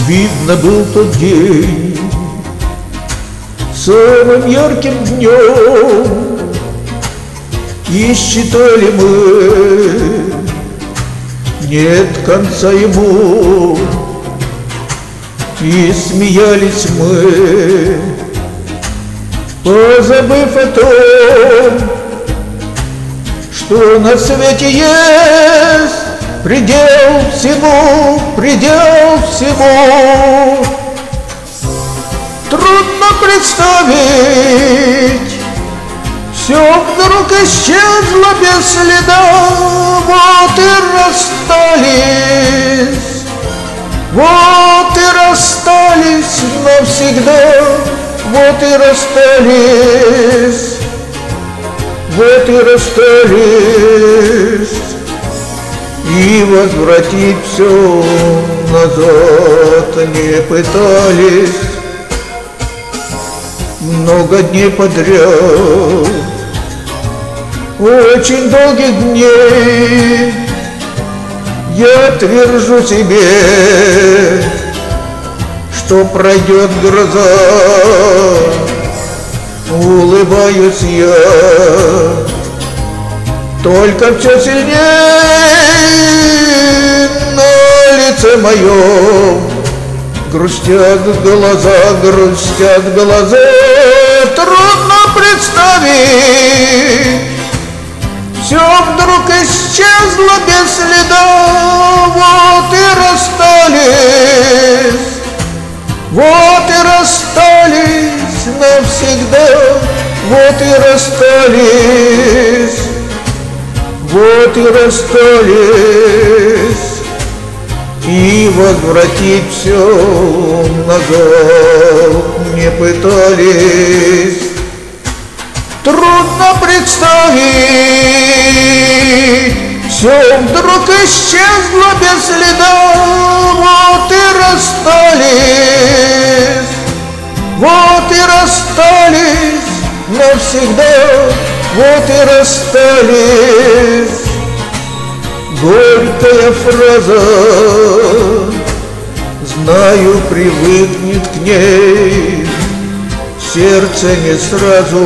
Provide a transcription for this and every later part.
Видно, был тот день самым ярким днем, и считали мы, нет конца ему, и смеялись мы, позабыв о том, что на свете есть предел всему, предел всему. Трудно представить, все вдруг исчезло без следа, вот и расстались, вот и расстались навсегда, вот и расстались, вот и расстались. И возвратить все назад не пытались. Много дней подряд, очень долгих дней, я твержу себе, что пройдет гроза. Улыбаюсь я, только все сильнее на лице моем грустят глаза, грустят глаза. Трудно представить, все вдруг исчезло без следа, вот и расстались, вот и расстались навсегда, вот и расстались, вот и расстались. И возвратить все назад не пытались. Трудно представить, все вдруг исчезло без следа, вот и расстались, вот и расстались навсегда, вот и расстались. Горькая фраза, знаю, привыкнет к ней сердце не сразу.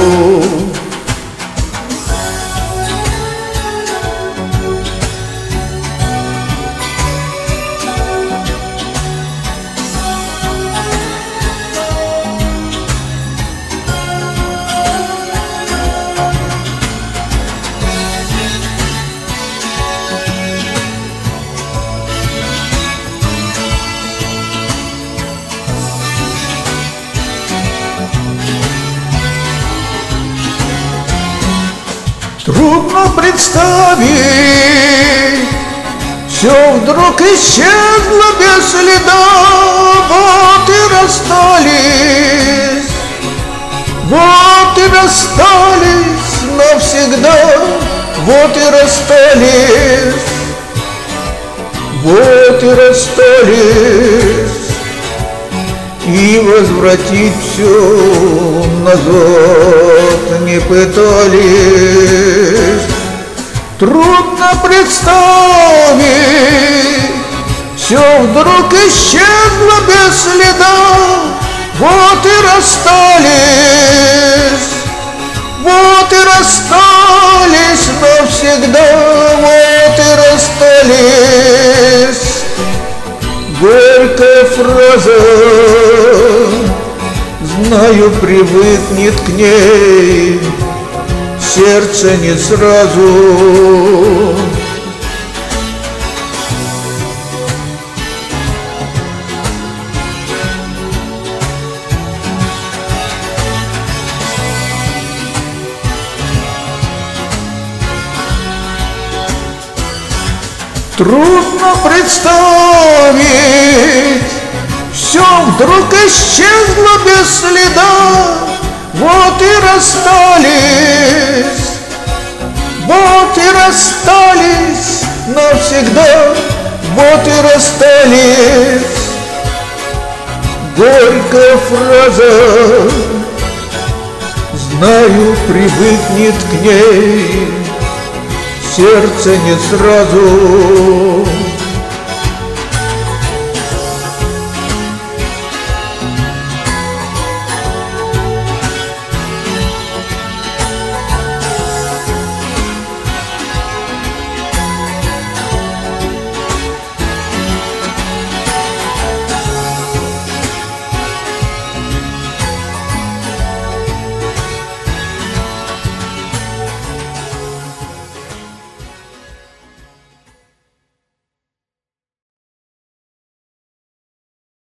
Трудно представить, все вдруг исчезло без следа, вот и расстались, вот и расстались навсегда, вот и расстались, вот и расстались. И возвратить все назад не пытались. Трудно представить, все вдруг исчезло без следа, вот и расстались, вот и расстались навсегда, вот и расстались. Горькая фраза, знаю, привыкнет к ней сердце не сразу. Трудно представить, все вдруг исчезло без следа, вот и расстались, вот и расстались навсегда, вот и расстались. Горькая фраза, знаю, привыкнет к ней сердце не сразу.